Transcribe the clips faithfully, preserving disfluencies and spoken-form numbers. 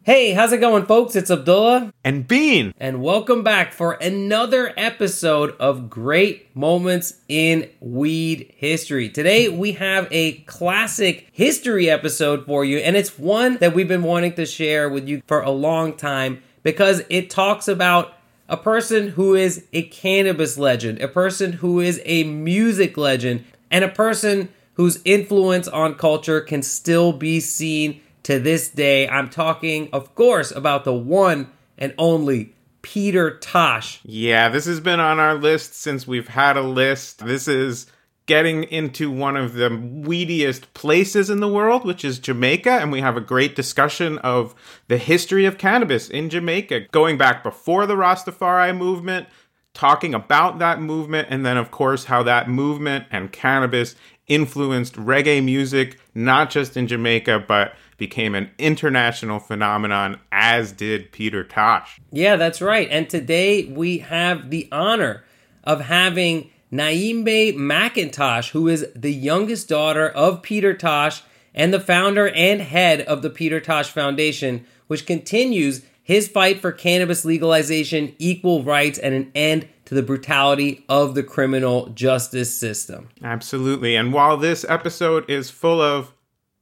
Hey, how's it going, folks? It's Abdullah. And Bean. And welcome back for another episode of Great Moments in Weed History. Today, we have a classic history episode for you, and it's one that we've been wanting to share with you for a long time because it talks about a person who is a cannabis legend, a person who is a music legend, and a person whose influence on culture can still be seen to this day. I'm talking, of course, about the one and only Peter Tosh. Yeah, this has been on our list since we've had a list. This is getting into one of the weediest places in the world, which is Jamaica, and we have a great discussion of the history of cannabis in Jamaica, going back before the Rastafari movement, talking about that movement, and then, of course, how that movement and cannabis influenced reggae music, not just in Jamaica, but became an international phenomenon, as did Peter Tosh. Yeah, that's right. And today we have the honor of having Naimbe McIntosh, who is the youngest daughter of Peter Tosh and the founder and head of the Peter Tosh Foundation, which continues his fight for cannabis legalization, equal rights, and an end to the brutality of the criminal justice system. Absolutely. And while this episode is full of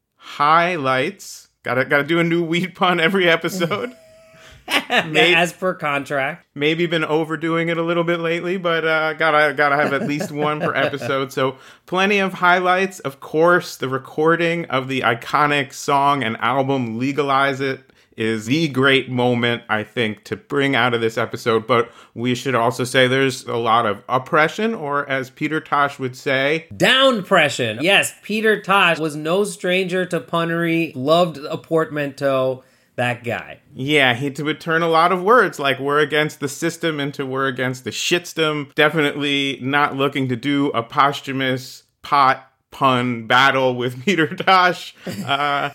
highlights, gotta gotta do a new weed pun every episode. Maybe, as per contract. Maybe been overdoing it a little bit lately, but uh, gotta gotta have at least one per episode. So plenty of highlights. Of course, the recording of the iconic song and album "Legalize It" is the great moment, I think, to bring out of this episode. But we should also say there's a lot of oppression, or as Peter Tosh would say, downpression. Yes, Peter Tosh was no stranger to punnery, loved a portmanteau, that guy. Yeah, he would turn a lot of words like "we're against the system" into "we're against the shitstem." Definitely not looking to do a posthumous pot pun battle with Peter Tosh. Uh...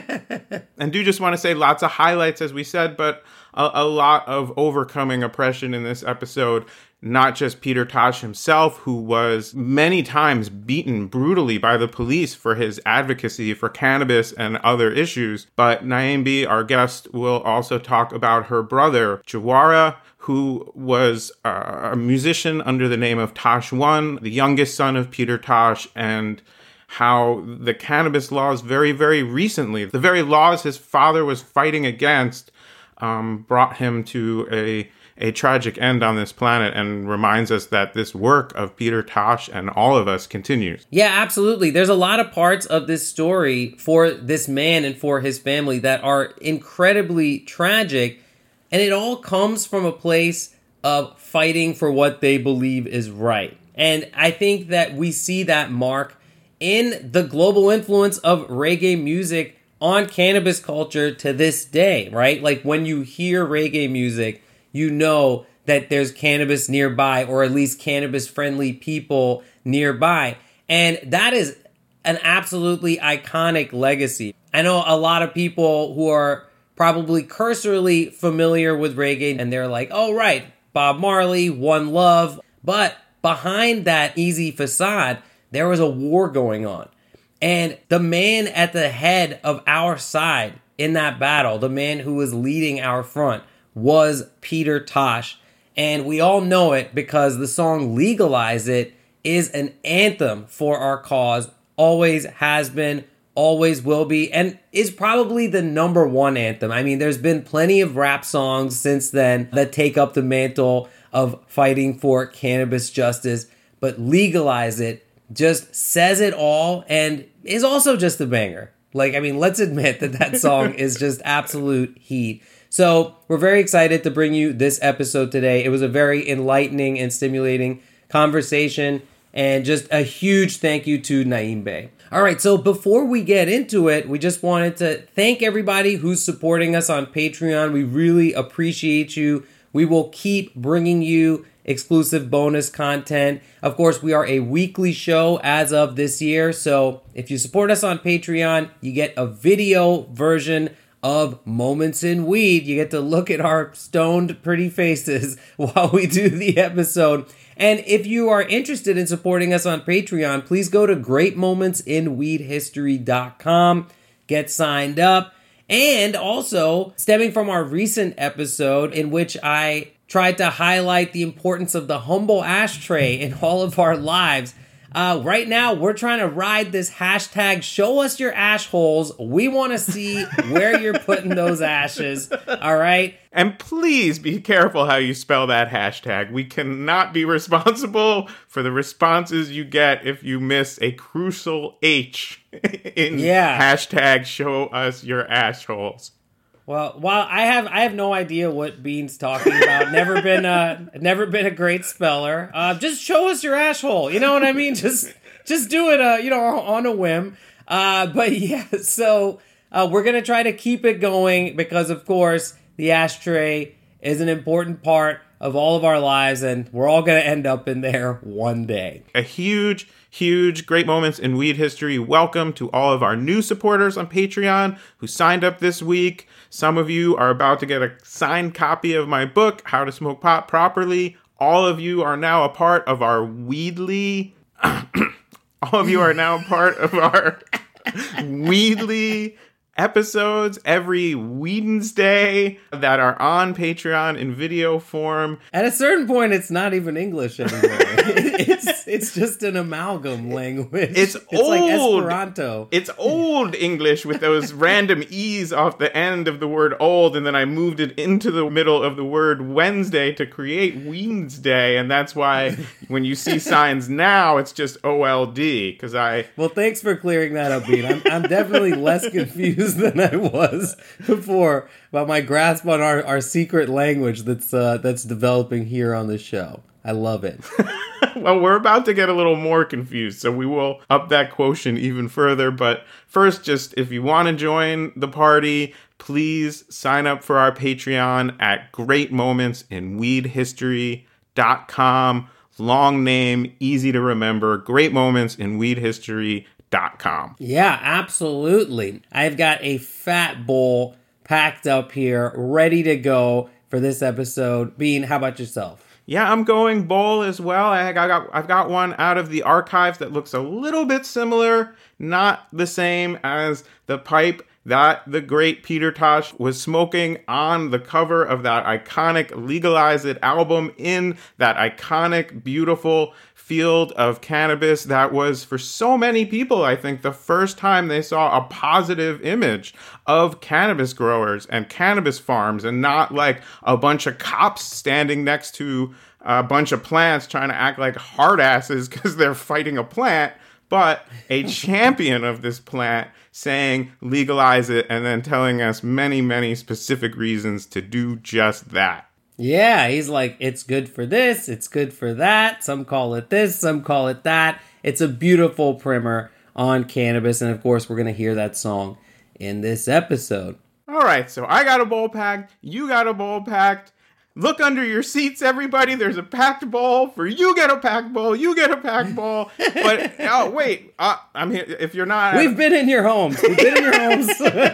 And do just want to say lots of highlights, as we said, but a, a lot of overcoming oppression in this episode. Not just Peter Tosh himself, who was many times beaten brutally by the police for his advocacy for cannabis and other issues, but Naimbe, our guest, will also talk about her brother, Jawara, who was uh, a musician under the name of Tosh One, the youngest son of Peter Tosh, and how the cannabis laws very, very recently, the very laws his father was fighting against, um, brought him to a a tragic end on this planet, and reminds us that this work of Peter Tosh and all of us continues. Yeah, absolutely. There's a lot of parts of this story for this man and for his family that are incredibly tragic, and it all comes from a place of fighting for what they believe is right. And I think that we see that mark in the global influence of reggae music on cannabis culture to this day, right? Like when you hear reggae music, you know that there's cannabis nearby, or at least cannabis-friendly people nearby. And that is an absolutely iconic legacy. I know a lot of people who are probably cursorily familiar with reggae, and they're like, oh, right, Bob Marley, One Love. But behind that easy facade, there was a war going on. And the man at the head of our side in that battle, the man who was leading our front, was Peter Tosh. And we all know it because the song Legalize It is an anthem for our cause, always has been, always will be, and is probably the number one anthem. I mean, there's been plenty of rap songs since then that take up the mantle of fighting for cannabis justice, but Legalize It just says it all and is also just a banger. Like, I mean, let's admit that that song is just absolute heat. So we're very excited to bring you this episode today. It was a very enlightening and stimulating conversation, and just a huge thank you to Naimbe. All right, so before we get into it, we just wanted to thank everybody who's supporting us on Patreon. We really appreciate you. We will keep bringing you exclusive bonus content. Of course, we are a weekly show as of this year, so if you support us on Patreon, you get a video version of Moments in Weed. You get to look at our stoned pretty faces while we do the episode. And if you are interested in supporting us on Patreon, please go to great moments in weed history dot com, get signed up, And also, stemming from our recent episode in which I tried to highlight the importance of the humble ashtray in all of our lives, uh, right now we're trying to ride this hashtag, show us your ash holes. We want to see where you're putting those ashes, all right? And please be careful how you spell that hashtag. We cannot be responsible for the responses you get if you miss a crucial H in yeah. hashtag show us your ash holes. Well, while I have I have no idea what Bean's talking about. Never been uh never been a great speller. Uh, just show us your asshole. You know what I mean? Just just do it. Uh, you know, on a whim. Uh, but yeah. So uh, we're gonna try to keep it going because, of course, the ashtray is an important part of all of our lives, and we're all gonna end up in there one day. A huge, huge, great moments in weed history. Welcome to all of our new supporters on Patreon who signed up this week. Some of you are about to get a signed copy of my book, How to Smoke Pot Properly. All of you are now a part of our Weedly. All of you are now a part of our Weedly episodes every Wednesday that are on Patreon in video form. At a certain point, it's not even English anymore. it's it's just an amalgam language. It's, it's old. like Esperanto. It's old English with those random E's off the end of the word old, and then I moved it into the middle of the word Wednesday to create Wednesday, and that's why when you see signs now, it's just O L D, because I... Well, thanks for clearing that up, Bean. I'm, I'm definitely less confused than I was before about my grasp on our, our secret language that's uh, that's developing here on the show. I love it. Well, we're about to get a little more confused, so we will up that quotient even further. But first, just if you want to join the party, please sign up for our Patreon at great moments in weed history dot com. Long name, easy to remember, great moments in weed history dot com. Yeah, absolutely. I've got a fat bowl packed up here, ready to go for this episode. Bean, how about yourself? Yeah, I'm going bowl as well. I got, I've got one out of the archives that looks a little bit similar, not the same as the pipe that the great Peter Tosh was smoking on the cover of that iconic Legalize It album in that iconic, beautiful field of cannabis that was, for so many people, I think, the first time they saw a positive image of cannabis growers and cannabis farms, and not like a bunch of cops standing next to a bunch of plants trying to act like hard asses because they're fighting a plant, but a champion of this plant saying legalize it and then telling us many, many specific reasons to do just that. Yeah, he's like, it's good for this, it's good for that. Some call it this, some call it that. It's a beautiful primer on cannabis, and of course, we're going to hear that song in this episode. All right, so I got a bowl packed, you got a bowl packed. Look under your seats, everybody. There's a packed bowl. For you get a packed bowl, you get a packed bowl. But, oh, wait, uh, I'm here. If you're not... We've been in your homes. We've been in your homes.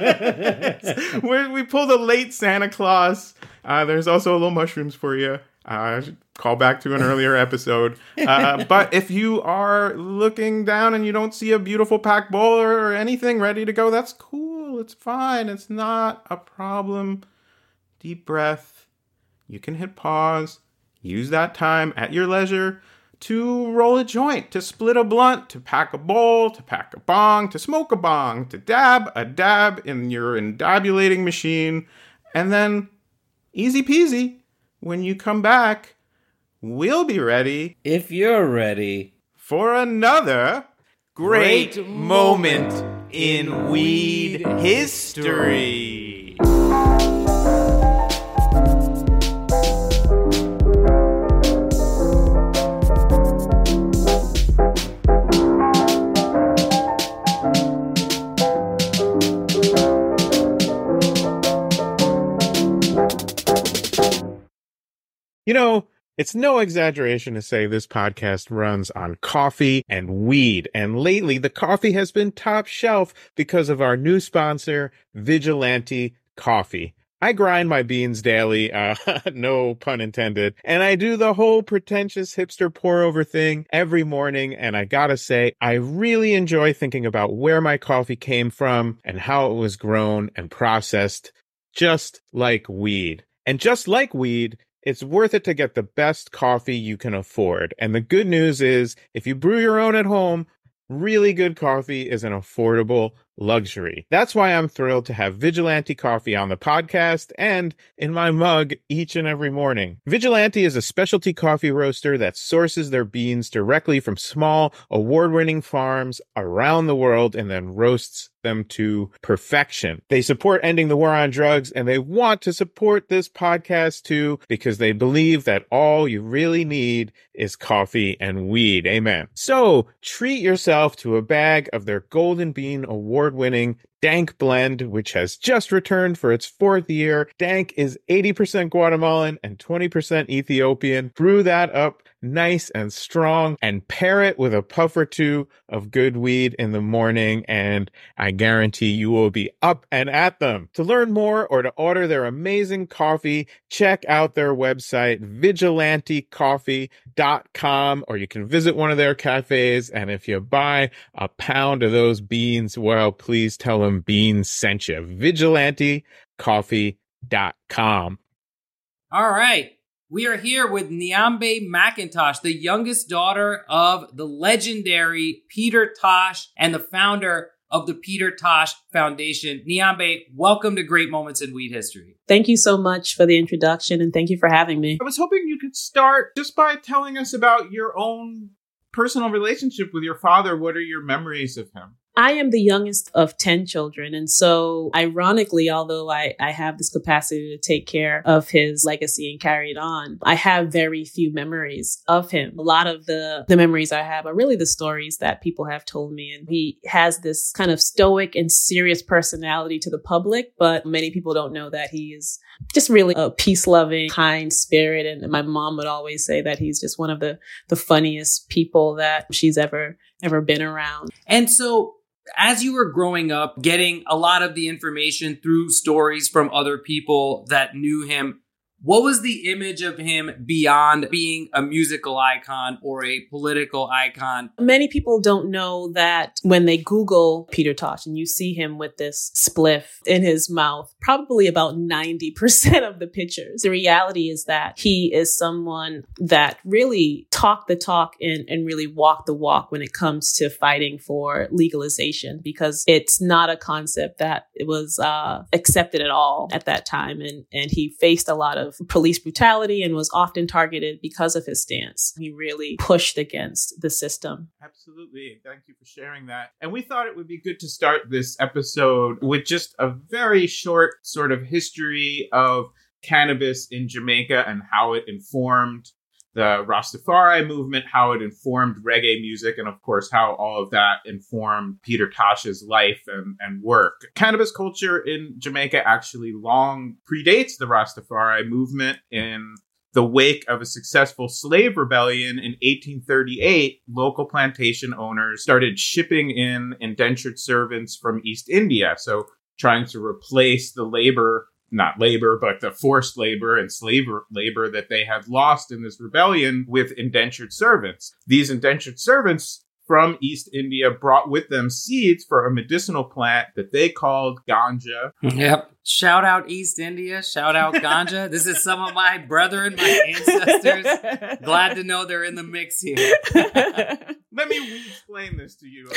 we we pulled a late Santa Claus. Uh, there's also a little mushrooms for you. Uh, call back to an earlier episode. Uh, but if you are looking down and you don't see a beautiful packed bowl or anything ready to go, that's cool. It's fine. It's not a problem. Deep breath. You can hit pause. Use that time at your leisure to roll a joint, to split a blunt, to pack a bowl, to pack a bong, to smoke a bong, to dab a dab in your endabulating machine. And then, easy peasy, when you come back, we'll be ready. If you're ready. For another great, great moment in weed history. You know, it's no exaggeration to say this podcast runs on coffee and weed. And lately, the coffee has been top shelf because of our new sponsor, Vigilante Coffee. I grind my beans daily, uh, no pun intended, and I do the whole pretentious hipster pour over thing every morning, and I gotta say, I really enjoy thinking about where my coffee came from and how it was grown and processed, just like weed. And just like weed, it's worth it to get the best coffee you can afford. And the good news is, if you brew your own at home, really good coffee is an affordable luxury. That's why I'm thrilled to have Vigilante Coffee on the podcast and in my mug each and every morning. Vigilante is a specialty coffee roaster that sources their beans directly from small, award-winning farms around the world and then roasts them to perfection. They support ending the war on drugs, and they want to support this podcast too because they believe that all you really need is coffee and weed. Amen. So treat yourself to a bag of their Golden Bean award-winning Dank blend, which has just returned for its fourth year. Dank is eighty percent Guatemalan and twenty percent Ethiopian. Brew that up nice and strong and pair it with a puff or two of good weed in the morning, and I guarantee you will be up and at them. To learn more or to order their amazing coffee, check out their website, vigilante coffee dot com, or you can visit one of their cafes, and if you buy a pound of those beans, well, please tell them Beans sent you. vigilante coffee dot com. All right. We are here with Niambe McIntosh, the youngest daughter of the legendary Peter Tosh and the founder of the Peter Tosh Foundation. Niambe, welcome to Great Moments in Weed History. Thank you so much for the introduction, and thank you for having me. I was hoping you could start just by telling us about your own personal relationship with your father. What are your memories of him? I am the youngest of ten children. And so ironically, although I, I have this capacity to take care of his legacy and carry it on, I have very few memories of him. A lot of the, the memories I have are really the stories that people have told me. And he has this kind of stoic and serious personality to the public, but many people don't know that he is just really a peace-loving, kind spirit. And my mom would always say that he's just one of the, the funniest people that she's ever, ever been around. And so, as you were growing up, getting a lot of the information through stories from other people that knew him, what was the image of him beyond being a musical icon or a political icon? Many people don't know that when they Google Peter Tosh and you see him with this spliff in his mouth, probably about ninety percent of the pictures. The reality is that he is someone that really talked the talk and, and really walked the walk when it comes to fighting for legalization, because it's not a concept that it was uh, accepted at all at that time. And, and he faced a lot of police brutality and was often targeted because of his stance. He really pushed against the system. Absolutely. Thank you for sharing that. And we thought it would be good to start this episode with just a very short sort of history of cannabis in Jamaica and how it informed the Rastafari movement, how it informed reggae music, and of course, how all of that informed Peter Tosh's life and, and work. Cannabis culture in Jamaica actually long predates the Rastafari movement. In the wake of a successful slave rebellion in eighteen thirty-eight, local plantation owners started shipping in indentured servants from East India, so trying to replace the labor not labor, but the forced labor and slave labor that they had lost in this rebellion with indentured servants. These indentured servants from East India brought with them seeds for a medicinal plant that they called ganja. Yep. Shout out East India. Shout out ganja. This is some of my brethren, my ancestors. Glad to know they're in the mix here. Let me re-explain this to you.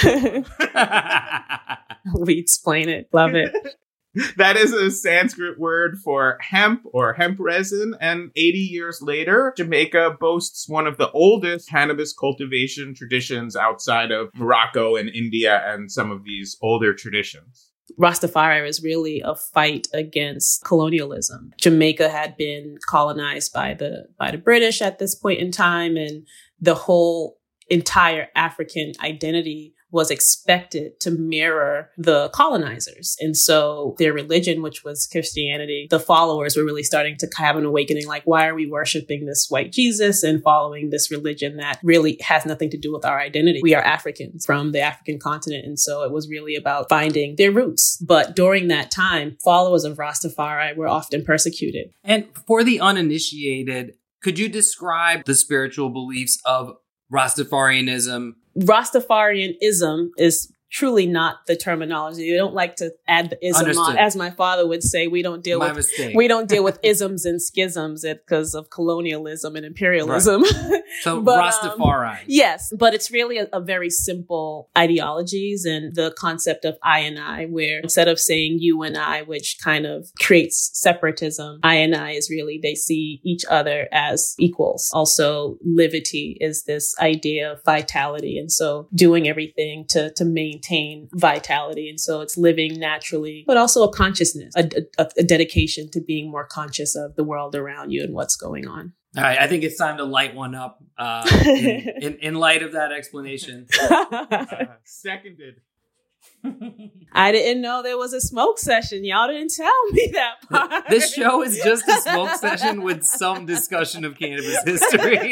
Re-explain it. Love it. That is a Sanskrit word for hemp or hemp resin, and eighty years later, Jamaica boasts one of the oldest cannabis cultivation traditions outside of Morocco and India and some of these older traditions. Rastafari is really a fight against colonialism. Jamaica had been colonized by the by the British at this point in time, and the whole entire African identity was expected to mirror the colonizers. And so their religion, which was Christianity, the followers were really starting to have an awakening, like, why are we worshiping this white Jesus and following this religion that really has nothing to do with our identity? We are Africans from the African continent. And so it was really about finding their roots. But during that time, followers of Rastafari were often persecuted. And for the uninitiated, could you describe the spiritual beliefs of Rastafarianism? Rastafarianism is truly not the terminology. They don't like to add the ism Understood. on. As my father would say, we don't deal My with mistake. we don't deal with isms and schisms because of colonialism and imperialism. Right. So But, um, Rastafari. Yes, but it's really a, a very simple ideologies and the concept of I and I, where instead of saying you and I, which kind of creates separatism, I and I is really they see each other as equals. Also, livity is this idea of vitality. And so doing everything to, to maintain vitality. And so it's living naturally, but also a consciousness, a, a, a dedication to being more conscious of the world around you and what's going on. All right, I think it's time to light one up uh, in, in, in light of that explanation. Uh, seconded. I didn't know there was a smoke session. Y'all didn't tell me that part. This show is just a smoke session with some discussion of cannabis history.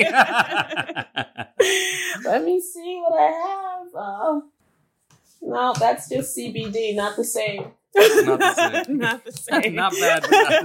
Let me see what I have. Uh, no, that's just C B D, not the same. Not the same. Not the same. Not bad, but not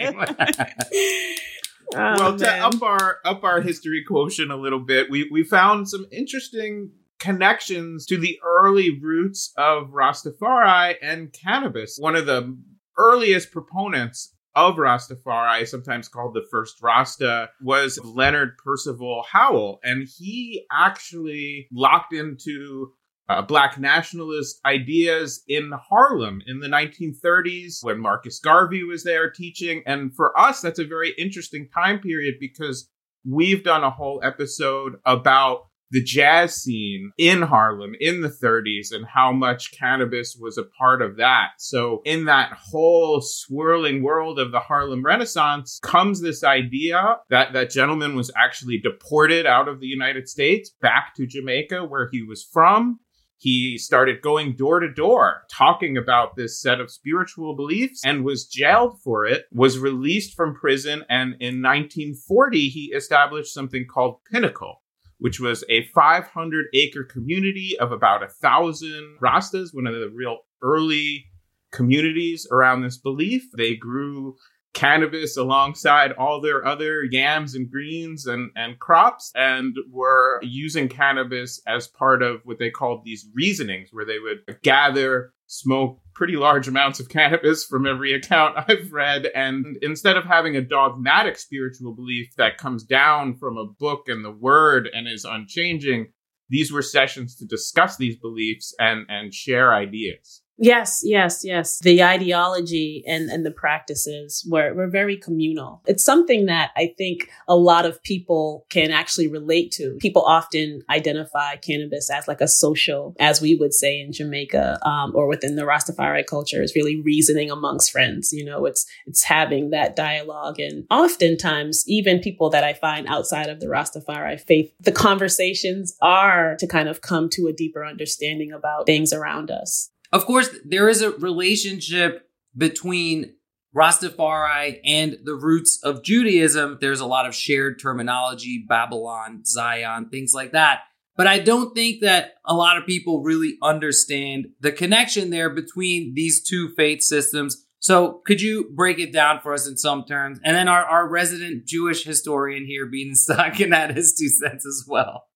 the same. Oh, well, to man. up our up our history quotient a little bit, we we found some interesting connections to the early roots of Rastafari and cannabis. One of the earliest proponents of Rastafari, sometimes called the first Rasta, was Leonard Percival Howell, and he actually locked into Uh, Black nationalist ideas in Harlem in the nineteen thirties when Marcus Garvey was there teaching. And for us, that's a very interesting time period because we've done a whole episode about the jazz scene in Harlem in the thirties and how much cannabis was a part of that. So in that whole swirling world of the Harlem Renaissance comes this idea that that gentleman was actually deported out of the United States back to Jamaica, where he was from. He started going door to door, talking about this set of spiritual beliefs and was jailed for it, was released from prison. And in nineteen forty, he established something called Pinnacle, which was a five hundred acre community of about a thousand Rastas, one of the real early communities around this belief. They grew cannabis alongside all their other yams and greens and, and crops, and were using cannabis as part of what they called these reasonings, where they would gather, smoke pretty large amounts of cannabis from every account I've read. And instead of having a dogmatic spiritual belief that comes down from a book and the word and is unchanging, these were sessions to discuss these beliefs and, and share ideas. Yes, yes, yes. The ideology and, and the practices were, were very communal. It's something that I think a lot of people can actually relate to. People often identify cannabis as like a social, as we would say in Jamaica, um, or within the Rastafari culture, is really reasoning amongst friends. You know, it's, it's having that dialogue. And oftentimes, even people that I find outside of the Rastafari faith, the conversations are to kind of come to a deeper understanding about things around us. Of course, there is a relationship between Rastafari and the roots of Judaism. There's a lot of shared terminology, Babylon, Zion, things like that. But I don't think that a lot of people really understand the connection there between these two faith systems. So could you break it down for us in some terms? And then our, our resident Jewish historian here, Beanstalk, can add his two cents as well.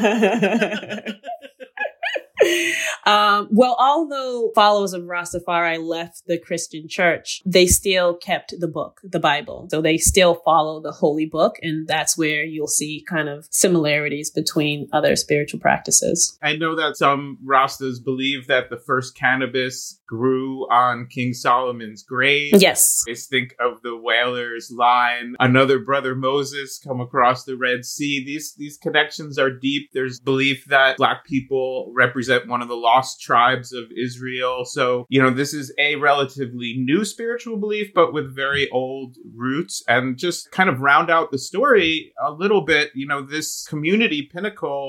Um, well, although followers of Rastafari left the Christian church, they still kept the book, the Bible. So they still follow the holy book. And that's where you'll see kind of similarities between other spiritual practices. I know that some Rastas believe that the first cannabis grew on King Solomon's grave. Yes. I think of the whalers line, another brother Moses come across the Red Sea. These, these connections are deep. There's belief that Black people represent one of the lost tribes of Israel. So, you know, this is a relatively new spiritual belief, but with very old roots. And just kind of round out the story a little bit, you know, this community, Pinnacle,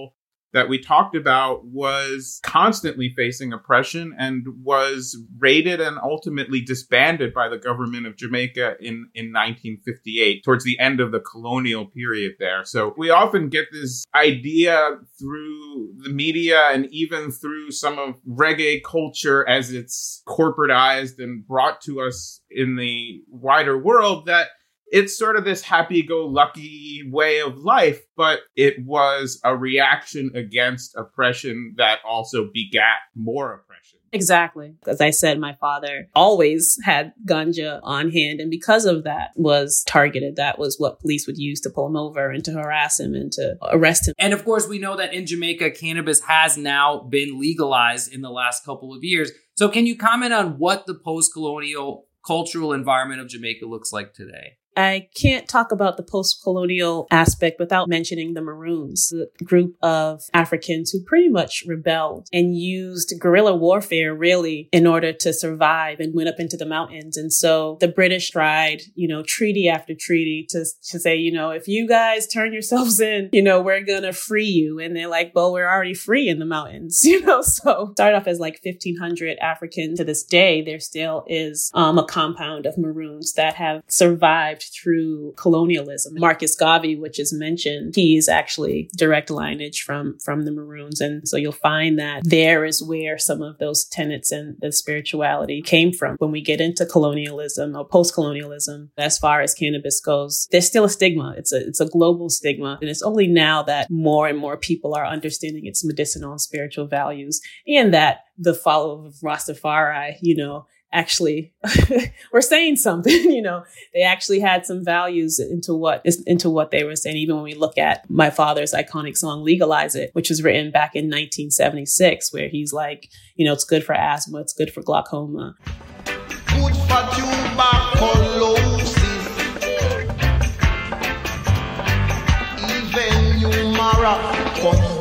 that we talked about was constantly facing oppression and was raided and ultimately disbanded by the government of Jamaica in, in nineteen fifty-eight, towards the end of the colonial period there. So we often get this idea through the media and even through some of reggae culture as it's corporatized and brought to us in the wider world that it's sort of this happy-go-lucky way of life, but it was a reaction against oppression that also begat more oppression. Exactly. As I said, my father always had ganja on hand, and because of that was targeted. That was what police would use to pull him over and to harass him and to arrest him. And of course, we know that in Jamaica, cannabis has now been legalized in the last couple of years. So can you comment on what the post-colonial cultural environment of Jamaica looks like today? I can't talk about the post-colonial aspect without mentioning the Maroons, the group of Africans who pretty much rebelled and used guerrilla warfare really in order to survive and went up into the mountains. And so the British tried, you know, treaty after treaty to, to say, you know, if you guys turn yourselves in, you know, we're going to free you. And they're like, well, we're already free in the mountains, you know, so started off as like fifteen hundred Africans. To this day, there still is um, a compound of Maroons that have survived through colonialism. Marcus Garvey, which is mentioned, he is actually direct lineage from, from the Maroons. And so you'll find that there is where some of those tenets and the spirituality came from. When we get into colonialism or post-colonialism, as far as cannabis goes, there's still a stigma. It's a, it's a global stigma. And it's only now that more and more people are understanding its medicinal and spiritual values, and that the follower of Rastafari, you know, actually were saying something, you know, they actually had some values into what is into what they were saying. Even when we look at my father's iconic song, Legalize It, which was written back in nineteen seventy-six, where he's like, you know, it's good for asthma, it's good for glaucoma. Good for tuberculosis, even humor.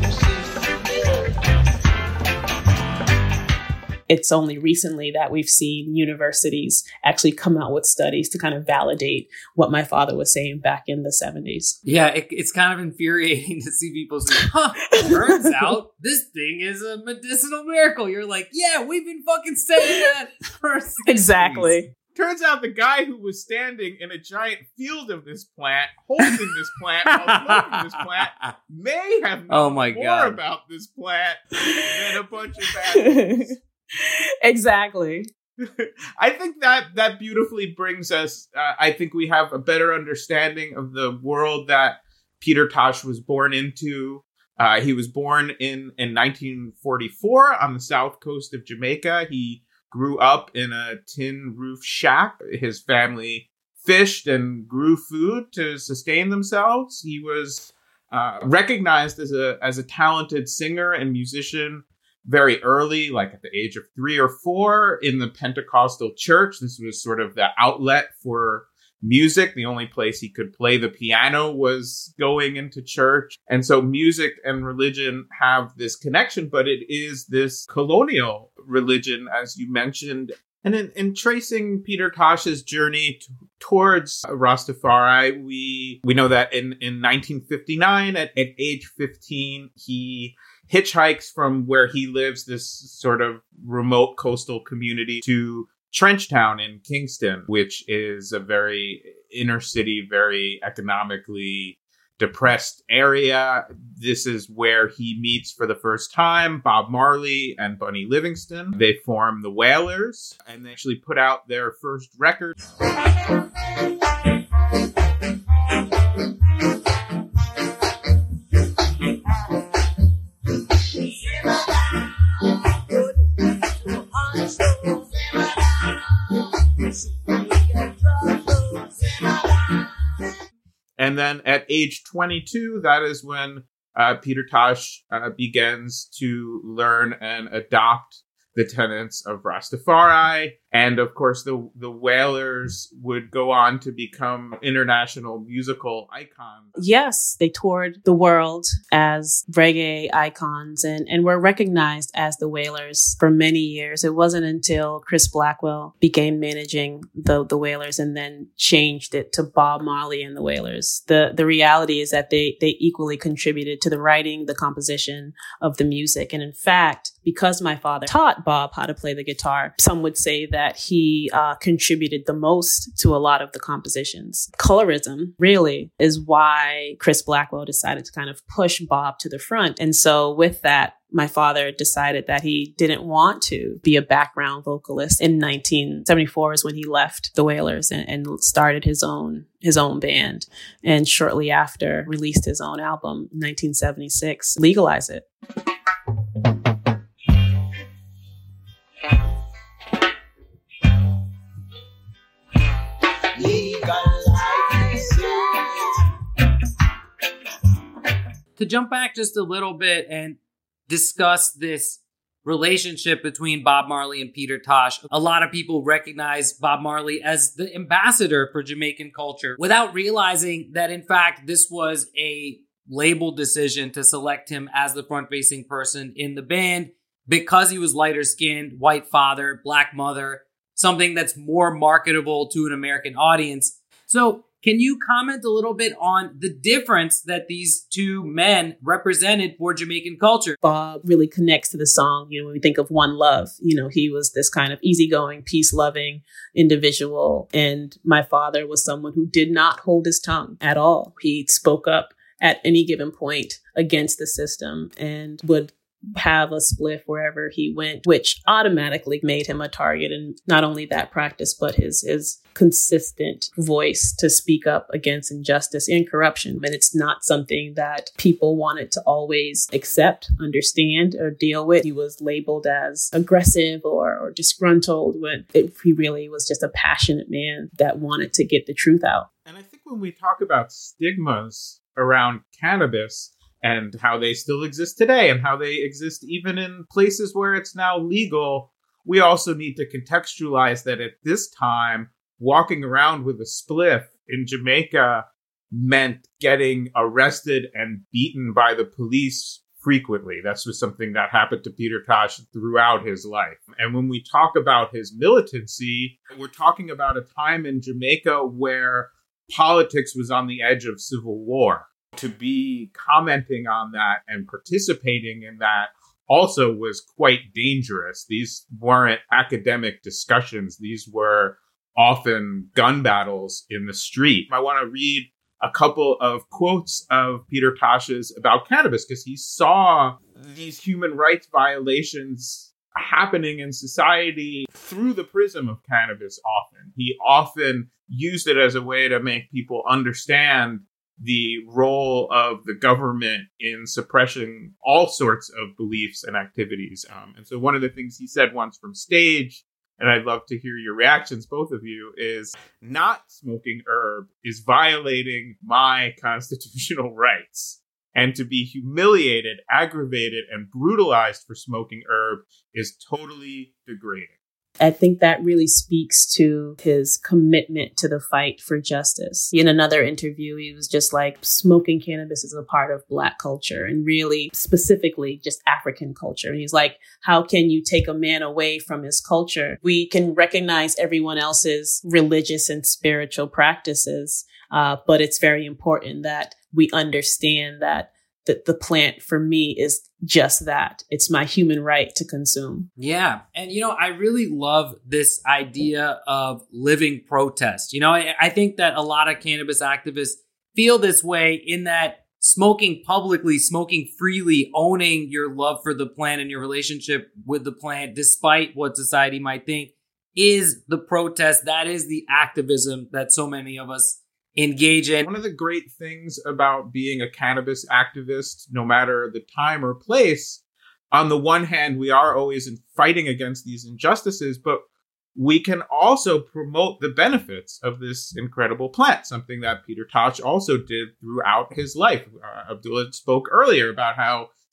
It's only recently that we've seen universities actually come out with studies to kind of validate what my father was saying back in the seventies. Yeah, it, it's kind of infuriating to see people say, huh, turns out this thing is a medicinal miracle. You're like, yeah, we've been fucking saying that for centuries. Exactly. Turns out the guy who was standing in a giant field of this plant, holding this plant, while smoking this plant, may have known oh my more God. about this plant than a bunch of bad Exactly. I think that that beautifully brings us, uh, I think we have a better understanding of the world that Peter Tosh was born into. Uh, he was born in, in nineteen forty-four on the south coast of Jamaica. He grew up in a tin roof shack. His family fished and grew food to sustain themselves. He was uh, recognized as a as a talented singer and musician very early, like at the age of three or four in the Pentecostal church. This was sort of the outlet for music. The only place he could play the piano was going into church. And so music and religion have this connection, but it is this colonial religion, as you mentioned. And in, in tracing Peter Tosh's journey t- towards Rastafari, we we know that in, in nineteen fifty-nine, at, at age fifteen, he hitchhikes from where he lives, this sort of remote coastal community, to Trenchtown in Kingston, which is a very inner city, very economically depressed area. This is where he meets for the first time Bob Marley and Bunny Livingston. They form the Wailers, and they actually put out their first record. And then at age twenty-two, that is when uh, Peter Tosh uh, begins to learn and adopt the tenets of Rastafari. And of course, the, the Wailers would go on to become international musical icons. Yes, they toured the world as reggae icons and, and were recognized as the Wailers for many years. It wasn't until Chris Blackwell began managing the, the Wailers and then changed it to Bob Marley and the Wailers. The, the reality is that they, they equally contributed to the writing, the composition of the music. And in fact, because my father taught Bob how to play the guitar, some would say that he uh, contributed the most to a lot of the compositions. Colorism really is why Chris Blackwell decided to kind of push Bob to the front. And so with that, my father decided that he didn't want to be a background vocalist. In nineteen seventy-four is when he left the Wailers and, and started his own his own band. And shortly after, released his own album, nineteen seventy-six, Legalize It. To jump back just a little bit and discuss this relationship between Bob Marley and Peter Tosh, a lot of people recognize Bob Marley as the ambassador for Jamaican culture without realizing that, in fact, this was a label decision to select him as the front-facing person in the band because he was lighter skinned, white father, black mother, something that's more marketable to an American audience. So can you comment a little bit on the difference that these two men represented for Jamaican culture? Bob really connects to the song. You know, when we think of One Love, you know, he was this kind of easygoing, peace-loving individual. And my father was someone who did not hold his tongue at all. He spoke up at any given point against the system and would have a spliff wherever he went, which automatically made him a target. And not only that practice, but his his consistent voice to speak up against injustice and corruption. And it's not something that people wanted to always accept, understand, or deal with. He was labeled as aggressive or, or disgruntled when it, he really was just a passionate man that wanted to get the truth out. And I think when we talk about stigmas around cannabis, and how they still exist today and how they exist even in places where it's now legal, we also need to contextualize that at this time, walking around with a spliff in Jamaica meant getting arrested and beaten by the police frequently. That's was something that happened to Peter Tosh throughout his life. And when we talk about his militancy, we're talking about a time in Jamaica where politics was on the edge of civil war. To be commenting on that and participating in that also was quite dangerous. These weren't academic discussions. These were often gun battles in the street. I want to read a couple of quotes of Peter Tosh's about cannabis because he saw these human rights violations happening in society through the prism of cannabis often. He often used it as a way to make people understand the role of the government in suppressing all sorts of beliefs and activities. Um, and so one of the things he said once from stage, and I'd love to hear your reactions, both of you, is not smoking herb is violating my constitutional rights. And to be humiliated, aggravated, and brutalized for smoking herb is totally degrading. I think that really speaks to his commitment to the fight for justice. In another interview, he was just like, smoking cannabis is a part of Black culture and really specifically just African culture. And he's like, how can you take a man away from his culture? We can recognize everyone else's religious and spiritual practices, uh, but it's very important that we understand that the, the plant for me is just that. It's my human right to consume. Yeah. And, you know, I really love this idea of living protest. You know, I, I think that a lot of cannabis activists feel this way in that smoking publicly, smoking freely, owning your love for the plant and your relationship with the plant, despite what society might think, is the protest. That is the activism that so many of us engage in. One of the great things about being a cannabis activist, no matter the time or place, on the one hand, we are always fighting against these injustices, but we can also promote the benefits of this incredible plant, something that Peter Tosh also did throughout his life. Uh, Abdullah spoke earlier about how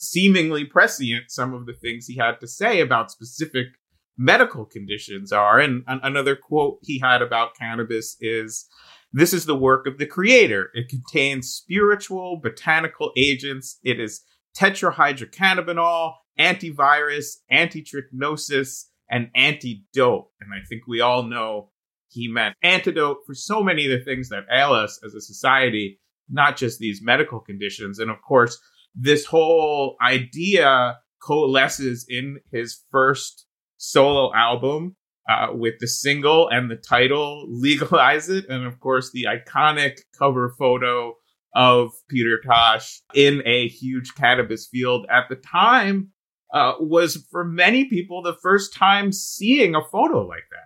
seemingly prescient some of the things he had to say about specific medical conditions are. And an- another quote he had about cannabis is, "This is the work of the creator. It contains spiritual botanical agents. It is tetrahydrocannabinol, antivirus, antitrichnosis, and antidote." And I think we all know he meant antidote for so many of the things that ail us as a society, not just these medical conditions. And of course, this whole idea coalesces in his first solo album uh, with the single and the title "Legalize It." And of course, the iconic cover photo of Peter Tosh in a huge cannabis field at the time uh, was for many people the first time seeing a photo like that.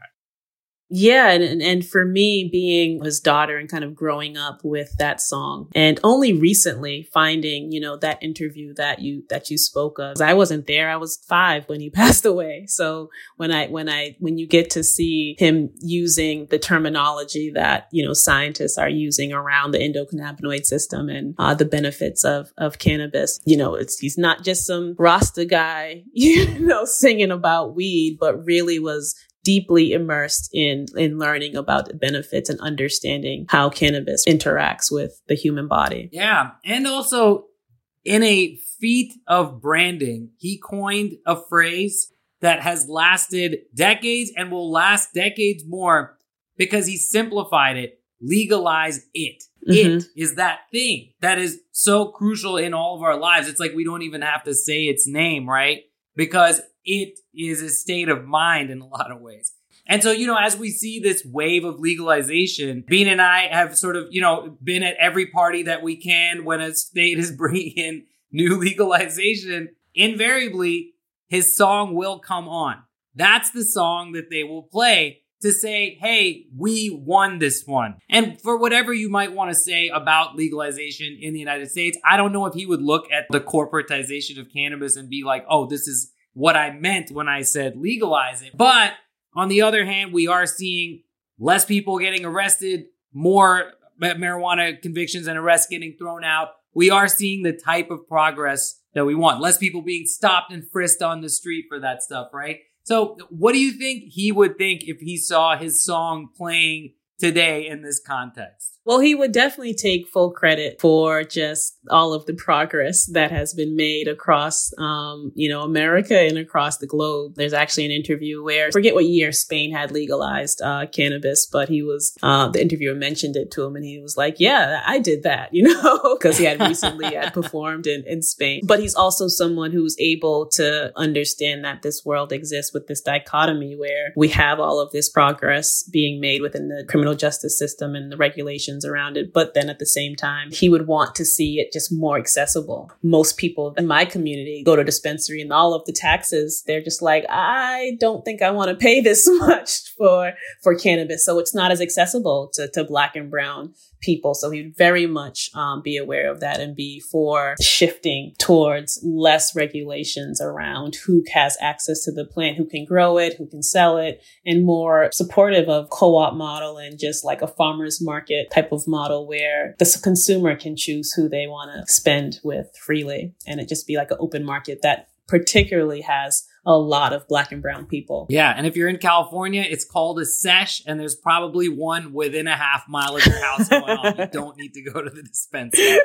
Yeah, and, and and for me, being his daughter and kind of growing up with that song, and only recently finding, you know, that interview that you that you spoke of. I wasn't there; I was five when he passed away. So when I when I when you get to see him using the terminology that, you know, scientists are using around the endocannabinoid system and uh, the benefits of of cannabis, you know, it's he's not just some Rasta guy, you know, singing about weed, but really was deeply immersed in in learning about the benefits and understanding how cannabis interacts with the human body. Yeah. And also, in a feat of branding, he coined a phrase that has lasted decades and will last decades more because he simplified it. Legalize it. Mm-hmm. It is that thing that is so crucial in all of our lives. It's like we don't even have to say its name, right? Because it is a state of mind in a lot of ways. And so, you know, as we see this wave of legalization, Bean and I have sort of, you know, been at every party that we can when a state is bringing in new legalization. Invariably, his song will come on. That's the song that they will play to say, hey, we won this one. And for whatever you might want to say about legalization in the United States, I don't know if he would look at the corporatization of cannabis and be like, oh, this is what I meant when I said legalize it. But on the other hand, we are seeing less people getting arrested, more marijuana convictions and arrests getting thrown out. We are seeing the type of progress that we want. Less people being stopped and frisked on the street for that stuff, right? So what do you think he would think if he saw his song playing today in this context? Well, he would definitely take full credit for just all of the progress that has been made across, um, you know, America and across the globe. There's actually an interview where, I forget what year Spain had legalized uh, cannabis, but he was, uh, the interviewer mentioned it to him and he was like, yeah, I did that, you know, because he had recently had performed in, in Spain. But he's also someone who's able to understand that this world exists with this dichotomy where we have all of this progress being made within the criminal justice system and the regulations around it. But then at the same time, he would want to see it just more accessible. Most people in my community go to a dispensary and all of the taxes, they're just like, I don't think I want to pay this much for, for cannabis. So it's not as accessible to, to Black and brown people. So he'd very much um, be aware of that and be for shifting towards less regulations around who has access to the plant, who can grow it, who can sell it, and more supportive of co-op model and just like a farmer's market type of model where the consumer can choose who they want to spend with freely. And it just be like an open market that particularly has a lot of Black and brown people. Yeah. And if you're in California, it's called a sesh, and there's probably one within a half mile of your house going on. You don't need to go to the dispensary.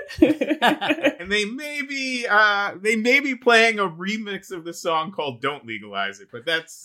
And they may be, uh, they may be playing a remix of the song called Don't Legalize It, but that's...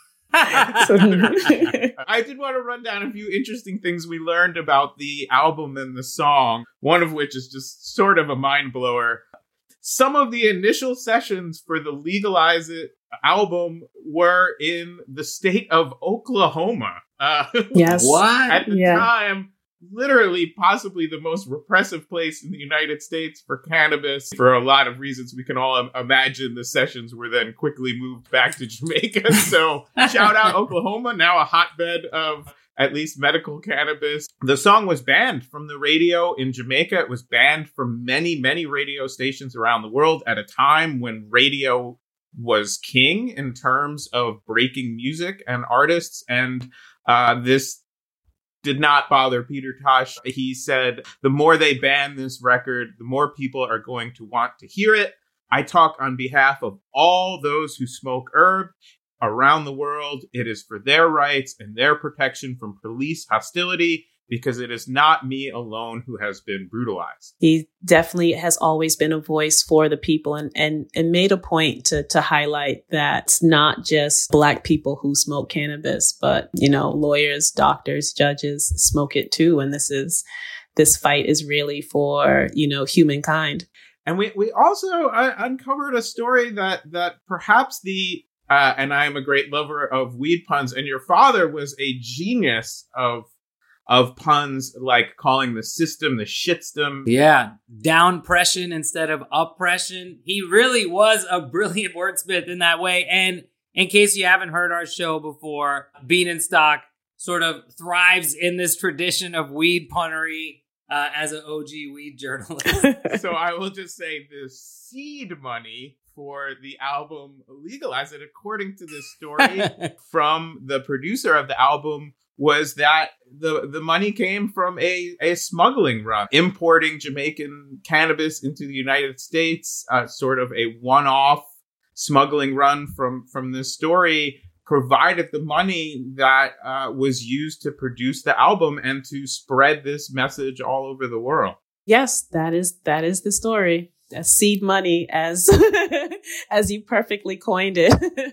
I did want to run down a few interesting things we learned about the album and the song, one of which is just sort of a mind blower. Some of the initial sessions for the Legalize It album were in the state of Oklahoma. Uh, yes. What? At the yeah. time, literally possibly the most repressive place in the United States for cannabis. For a lot of reasons, we can all im- imagine the sessions were then quickly moved back to Jamaica. So shout out Oklahoma, now a hotbed of at least medical cannabis. The song was banned from the radio in Jamaica. It was banned from many, many radio stations around the world at a time when radio was king in terms of breaking music and artists. And uh, this did not bother Peter Tosh. He said, the more they ban this record, the more people are going to want to hear it. I talk on behalf of all those who smoke herb around the world. It is for their rights and their protection from police hostility, because it is not me alone who has been brutalized. He definitely has always been a voice for the people, and, and, and made a point to, to highlight that it's not just Black people who smoke cannabis, but, you know, lawyers, doctors, judges smoke it too. And this is, this fight is really for, you know, humankind. And we, we also uh, uncovered a story that, that perhaps the, uh, and I am a great lover of weed puns, and your father was a genius of of puns, like calling the system the shitstem. Yeah, downpression instead of oppression. He really was a brilliant wordsmith in that way. And in case you haven't heard our show before, Bean and Stock sort of thrives in this tradition of weed punnery uh, as an O G weed journalist. So I will just say the seed money for the album Legalize It, according to this story from the producer of the album, was that the, the money came from a, a smuggling run, importing Jamaican cannabis into the United States, uh, sort of a one-off smuggling run from, from this story, provided the money that uh, was used to produce the album and to spread this message all over the world. Yes, that is that is the story. That's seed money, as as you perfectly coined it.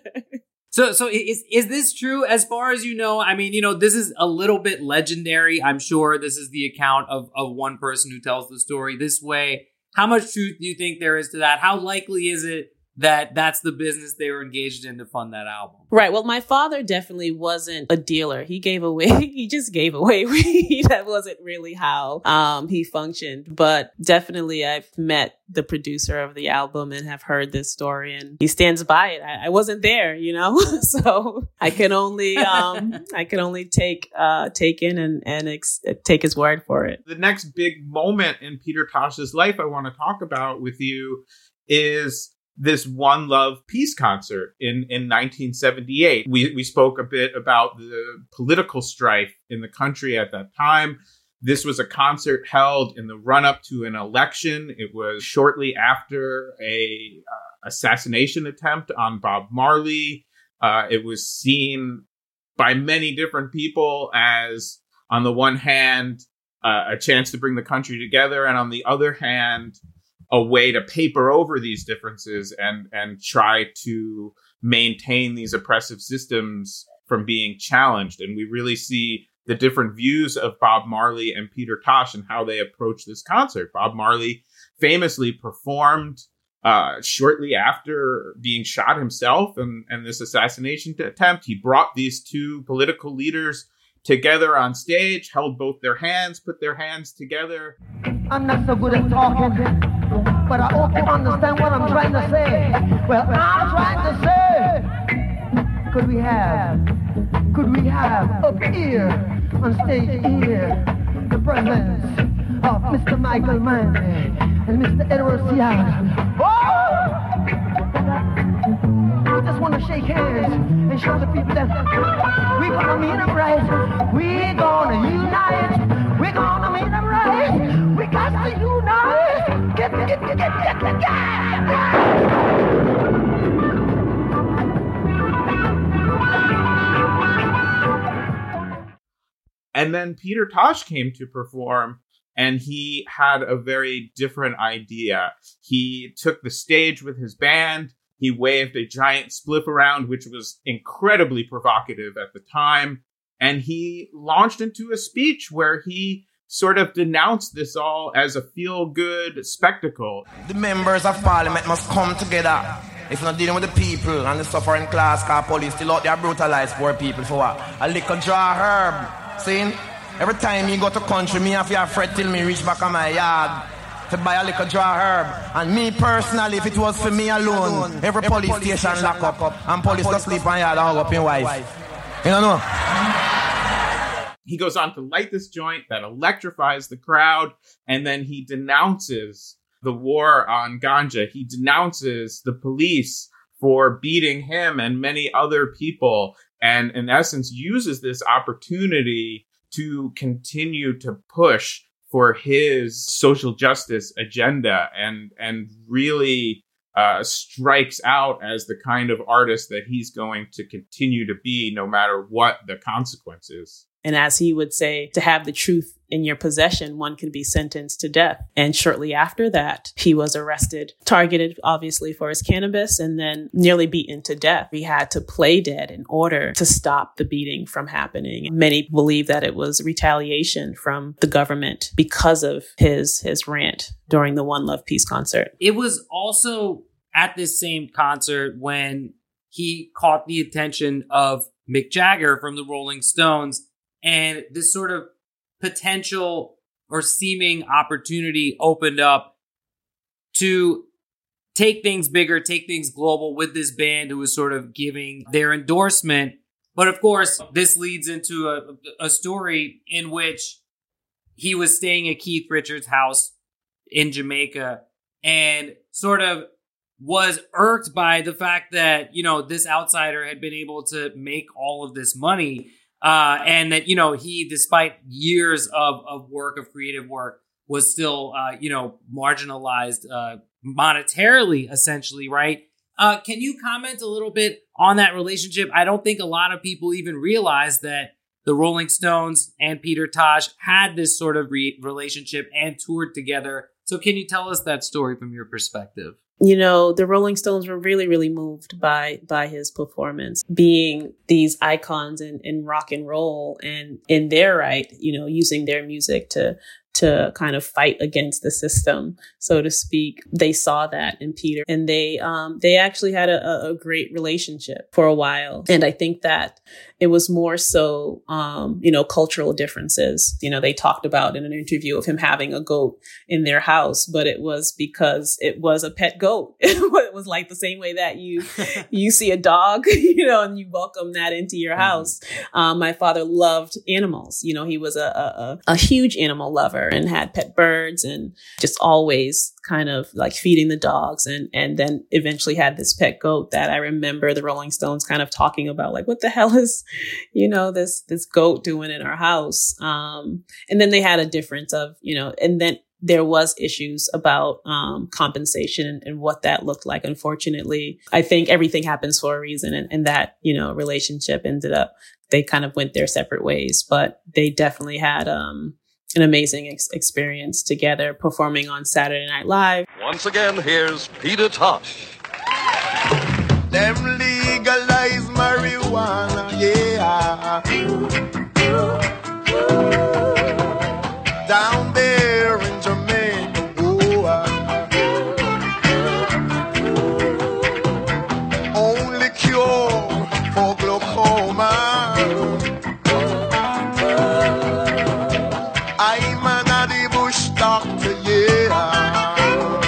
So, so is is this true? As far as you know, I mean, you know, this is a little bit legendary. I'm sure this is the account of, of one person who tells the story this way. How much truth do you think there is to that? How likely is it that that's the business they were engaged in to fund that album? Right. Well, my father definitely wasn't a dealer. He gave away, he just gave away weed. That wasn't really how um, he functioned. But definitely I've met the producer of the album and have heard this story, and he stands by it. I, I wasn't there, you know, so I can only, um, I can only take, uh, take in and, and ex- take his word for it. The next big moment in Peter Tosh's life I want to talk about with you is this One Love peace concert in, in nineteen seventy-eight. We, we spoke a bit about the political strife in the country at that time. This was a concert held in the run-up to an election. It was shortly after a uh, assassination attempt on Bob Marley. Uh, it was seen by many different people as, on the one hand, uh, a chance to bring the country together, and on the other hand, a way to paper over these differences and, and try to maintain these oppressive systems from being challenged. And we really see the different views of Bob Marley and Peter Tosh and how they approach this concert. Bob Marley famously performed uh, shortly after being shot himself and, and this assassination attempt. He brought these two political leaders together on stage, held both their hands, put their hands together. I'm not so good at talking, but I hope you understand what I'm trying to say. Well, I'm trying to say, could we have, could we have up here, on stage here, the presence of Mister Michael Mann and Mister Edward Seattle. Oh! I just want to shake hands and show the people that we're gonna meet them right. We're gonna unite. We're gonna meet them right. We got to unite. Get, get, get, get, get, get, get. And then Peter Tosh came to perform, and he had a very different idea. He took the stage with his band. He waved a giant spliff around, which was incredibly provocative at the time. And he launched into a speech where he sort of denounced this all as a feel-good spectacle. The members of parliament must come together. If you're not dealing with the people and the suffering class, car police still out there brutalize poor people for what? A little draw herb. See? Every time you go to country, me have your fret till me reach back on my yard to buy a little draw herb. And me personally, if it was for me alone, every police station lock up and police go sleep on yard and hug up in wife. You don't know? He goes on to light this joint that electrifies the crowd, and then he denounces the war on ganja. He denounces the police for beating him and many other people, and in essence uses this opportunity to continue to push for his social justice agenda and and really uh, strikes out as the kind of artist that he's going to continue to be no matter what the consequences. And as he would say, to have the truth in your possession, one can be sentenced to death. And shortly after that, he was arrested, targeted, obviously, for his cannabis, and then nearly beaten to death. He had to play dead in order to stop the beating from happening. Many believe that it was retaliation from the government because of his, his rant during the One Love Peace concert. It was also at this same concert when he caught the attention of Mick Jagger from the Rolling Stones, and this sort of potential or seeming opportunity opened up to take things bigger, take things global with this band who was sort of giving their endorsement. But of course, this leads into a, a story in which he was staying at Keith Richards' house in Jamaica and sort of was irked by the fact that, you know, this outsider had been able to make all of this money. Uh, and that, you know, he, despite years of, of work, of creative work, was still, uh, you know, marginalized uh, monetarily, essentially, right? Uh, can you comment a little bit on that relationship? I don't think a lot of people even realize that the Rolling Stones and Peter Tosh had this sort of re- relationship and toured together. So can you tell us that story from your perspective? You know, the Rolling Stones were really, really moved by by his performance, being these icons in, in rock and roll and in their right, you know, using their music to to kind of fight against the system, so to speak. They saw that in Peter, and they um, they actually had a, a great relationship for a while. And I think that it was more so, um, you know, cultural differences. You know, they talked about in an interview of him having a goat in their house, but it was because it was a pet goat. It was like the same way that you you see a dog, you know, and you welcome that into your house. Um, my father loved animals. You know, he was a, a, a huge animal lover and had pet birds and just always kind of like feeding the dogs, and and then eventually had this pet goat that I remember the Rolling Stones kind of talking about, like, what the hell is, you know, this this goat doing in our house? Um, and then they had a difference of, you know, and then there was issues about um, compensation and, and what that looked like. Unfortunately, I think everything happens for a reason, and, and that, you know, relationship ended up, they kind of went their separate ways, but they definitely had um, an amazing ex- experience together performing on Saturday Night Live. Once again, here's Peter Tosh. Them legalize marijuana, yeah. Down there in Jamaica, oh, uh, only cure for glaucoma. I'm an Addy Bush doctor, yeah.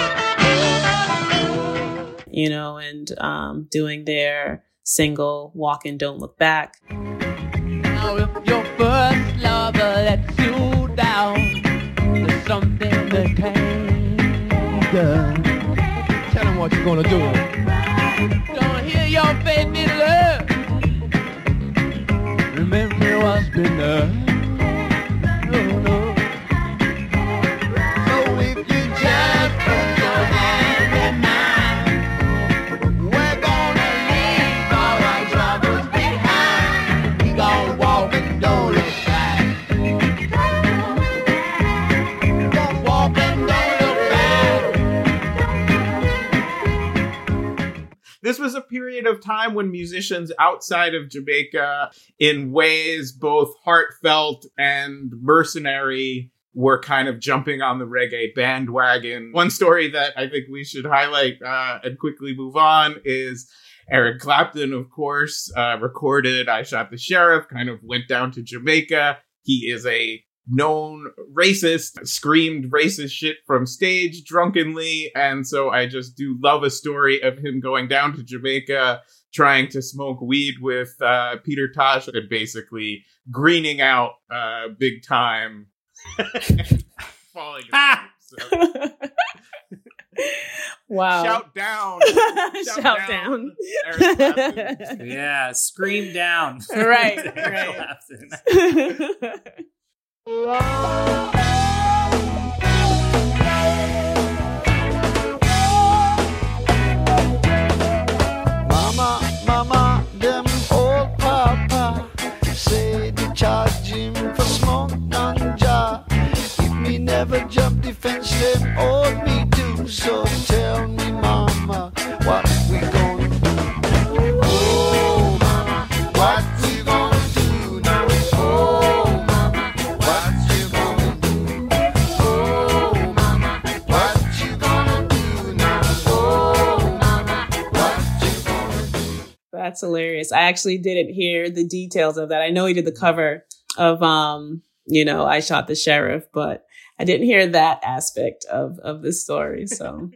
You know, and um, doing their single "Walk and Don't Look Back." Now if your first lover lets you down, there's something that can't done. Tell him what you're gonna do. Don't hear your baby love. Remember what's been done. No, no. So if you just put your hand in mine, we're gonna leave all our troubles behind. We gonna walk and don't look back. Gonna walk and don't look back. This was a period of time when musicians outside of Jamaica, in ways both heartfelt and mercenary, were kind of jumping on the reggae bandwagon. One story that I think we should highlight uh, and quickly move on is Eric Clapton, of course, uh, recorded I Shot the Sheriff, kind of went down to Jamaica. He is a known racist, screamed racist shit from stage drunkenly, and so I just do love a story of him going down to Jamaica, trying to smoke weed with uh, Peter Tosh, and basically greening out uh, big time, falling asleep. So. Wow. Shout down. Shout, Shout down. down. Eric Clapton. Yeah, scream down. Right, Eric right. Clapton. never jump the fence, then hold me do. So tell me, mama, what we gonna do? Oh, mama, what you gonna do now? Oh, mama, what you gonna do? Oh, mama, what you gonna do now? Oh, mama, what you gonna do? That's hilarious. I actually didn't hear the details of that. I know he did the cover of, um, you know, I Shot the Sheriff, but I didn't hear that aspect of, of the story. So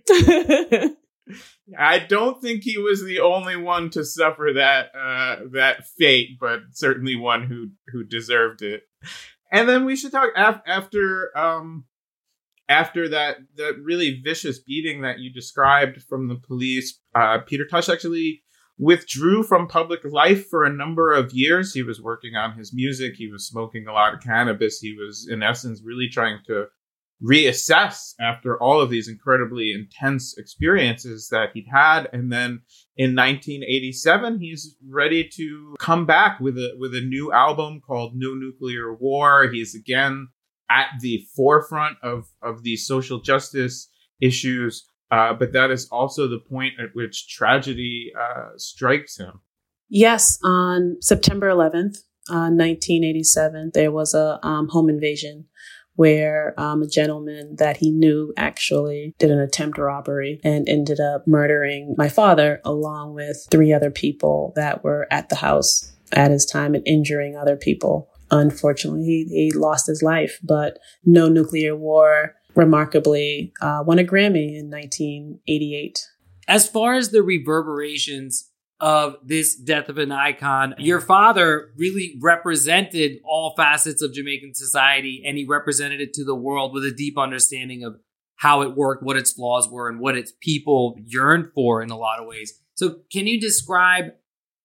I don't think he was the only one to suffer that uh, that fate, but certainly one who who deserved it. And then we should talk af- after um, after that that really vicious beating that you described from the police. Uh, Peter Tosh actually withdrew from public life for a number of years. He was working on his music. He was smoking a lot of cannabis. He was, in essence, really trying to reassess after all of these incredibly intense experiences that he'd had. And then in nineteen eighty-seven, he's ready to come back with a with a new album called No Nuclear War. He's again at the forefront of, of these social justice issues. Uh, but that is also the point at which tragedy uh, strikes him. Yes, on September eleventh, uh, nineteen eighty-seven, there was a um, home invasion where um, a gentleman that he knew actually did an attempt robbery and ended up murdering my father along with three other people that were at the house at his time and injuring other people. Unfortunately, he, he lost his life, but No Nuclear War remarkably uh, won a Grammy in nineteen eighty-eight. As far as the reverberations of this death of an icon, your father really represented all facets of Jamaican society, and he represented it to the world with a deep understanding of how it worked, what its flaws were, and what its people yearned for in a lot of ways. So can you describe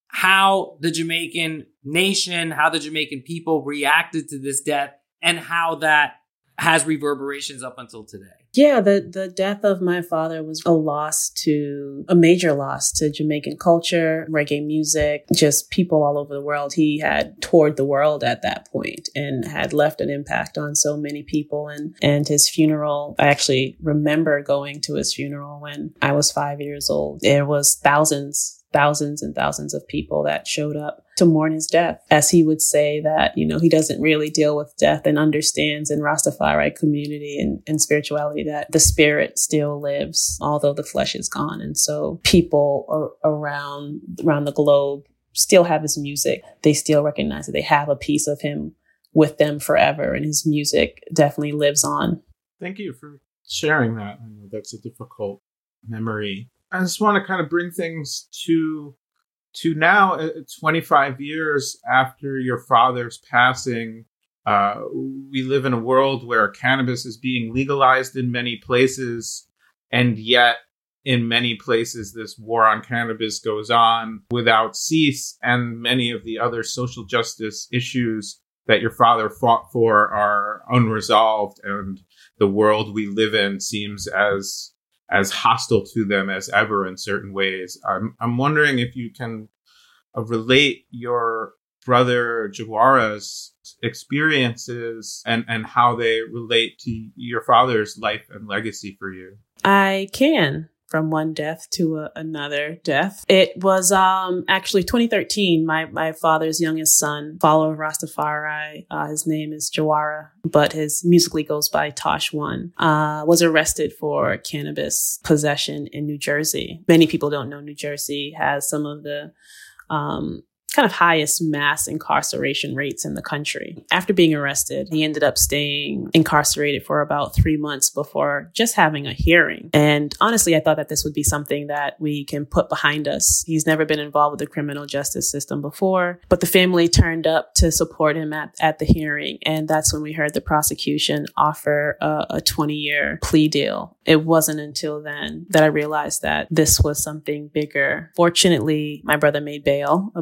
how the Jamaican nation, how the Jamaican people reacted to this death, and how that has reverberations up until today? Yeah, the, the death of my father was a loss to, a major loss to Jamaican culture, reggae music, just people all over the world. He had toured the world at that point and had left an impact on so many people. And, and his funeral, I actually remember going to his funeral when I was five years old. There was thousands thousands and thousands of people that showed up to mourn his death. As he would say that, you know, he doesn't really deal with death and understands in Rastafari community and, and spirituality that the spirit still lives, although the flesh is gone. And so people are around, around the globe still have his music. They still recognize that they have a piece of him with them forever. And his music definitely lives on. Thank you for sharing that. I know that's a difficult memory. I just want to kind of bring things to to now, uh, twenty-five years after your father's passing. Uh, we live in a world where cannabis is being legalized in many places, and yet in many places this war on cannabis goes on without cease, and many of the other social justice issues that your father fought for are unresolved, and the world we live in seems as as hostile to them as ever in certain ways. I'm I'm wondering if you can uh, relate your brother Jawara's experiences and, and how they relate to your father's life and legacy for you. I can. From one death to a, another death. It was um actually twenty thirteen. My my father's youngest son, follower of Rastafari, uh, his name is Jawara, but his musically goes by Tosh One, uh, was arrested for cannabis possession in New Jersey. Many people don't know New Jersey has some of the um kind of highest mass incarceration rates in the country. After being arrested, he ended up staying incarcerated for about three months before just having a hearing. And honestly, I thought that this would be something that we can put behind us. He's never been involved with the criminal justice system before, but the family turned up to support him at, at the hearing. And that's when we heard the prosecution offer a, a twenty-year plea deal. It wasn't until then that I realized that this was something bigger. Fortunately, my brother made bail about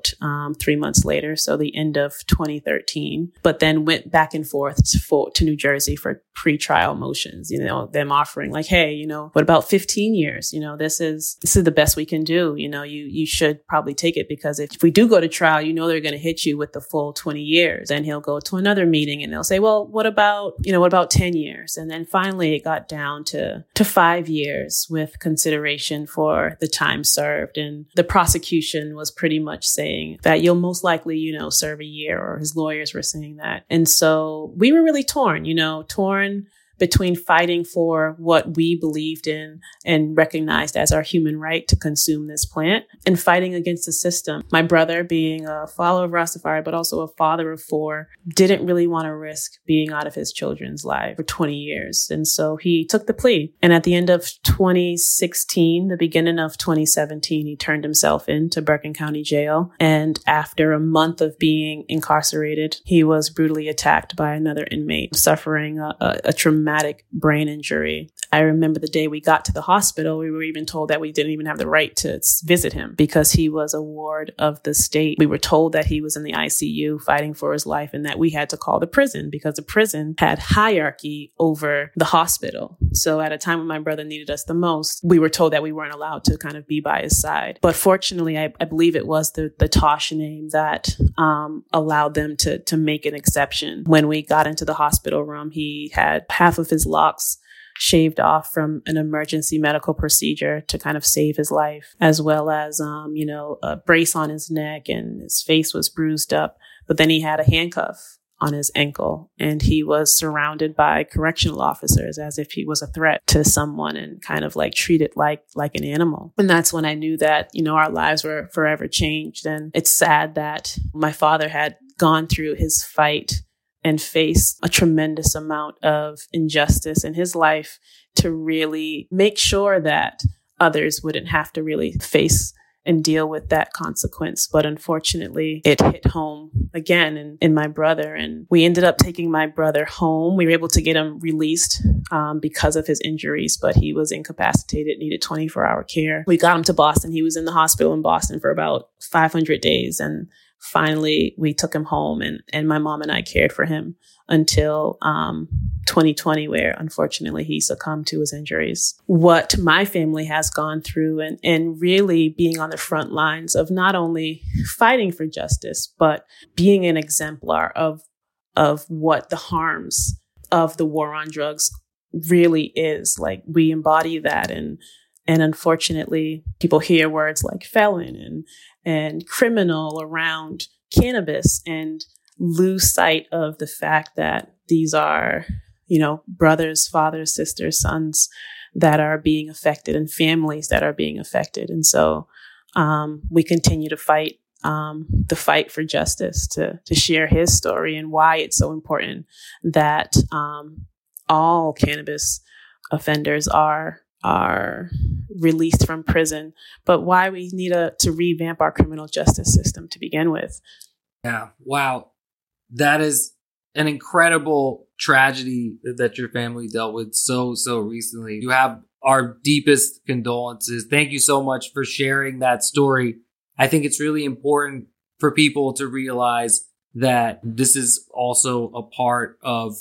out um, three months later, so the end of twenty thirteen, but then went back and forth to, for, to New Jersey for pre-trial motions, you know, them offering like, hey, you know, what about fifteen years? You know, this is, this is the best we can do. You know, you, you should probably take it, because if we do go to trial, you know, they're going to hit you with the full twenty years. Then he'll go to another meeting and they'll say, well, what about, you know, what about ten years? And then finally it got down to, to five years with consideration for the time served. And the prosecution was pretty much saying that you'll most likely, you know, serve a year, or his lawyers were saying that. And so we were really torn, you know, torn between fighting for what we believed in and recognized as our human right to consume this plant, and fighting against the system. My brother, being a follower of Rastafari, but also a father of four, didn't really want to risk being out of his children's life for twenty years. And so he took the plea. And at the end of twenty sixteen, the beginning of twenty seventeen, he turned himself into Bergen County Jail. And after a month of being incarcerated, he was brutally attacked by another inmate, suffering a, a, a traumatic brain injury. I remember the day we got to the hospital, we were even told that we didn't even have the right to visit him because he was a ward of the state. We were told that he was in the I C U fighting for his life, and that we had to call the prison because the prison had hierarchy over the hospital. So at a time when my brother needed us the most, we were told that we weren't allowed to kind of be by his side. But fortunately, I, I believe it was the, the Tosh name that um, allowed them to, to make an exception. When we got into the hospital room, he had half of his locks shaved off from an emergency medical procedure to kind of save his life, as well as, um, you know, a brace on his neck, and his face was bruised up. But then he had a handcuff on his ankle, and he was surrounded by correctional officers as if he was a threat to someone, and kind of like treated like, like an animal. And that's when I knew that, you know, our lives were forever changed. And it's sad that my father had gone through his fight and faced a tremendous amount of injustice in his life to really make sure that others wouldn't have to really face and deal with that consequence. But unfortunately, it hit home again in, in my brother. And we ended up taking my brother home. We were able to get him released um, because of his injuries, but he was incapacitated, needed twenty-four hour care. We got him to Boston. He was in the hospital in Boston for about five hundred days. And finally, we took him home, and, and my mom and I cared for him until um, twenty twenty, where unfortunately he succumbed to his injuries. What my family has gone through, and, and really being on the front lines of not only fighting for justice, but being an exemplar of, of what the harms of the war on drugs really is. Like, we embody that. And And unfortunately, people hear words like felon and, and criminal around cannabis and lose sight of the fact that these are, you know, brothers, fathers, sisters, sons that are being affected, and families that are being affected. And so um, we continue to fight um, the fight for justice, to, to share his story and why it's so important that um, all cannabis offenders are are released from prison, but why we need a, to revamp our criminal justice system to begin with. Yeah. Wow. That is an incredible tragedy that your family dealt with so, so recently. You have our deepest condolences. Thank you so much for sharing that story. I think it's really important for people to realize that this is also a part of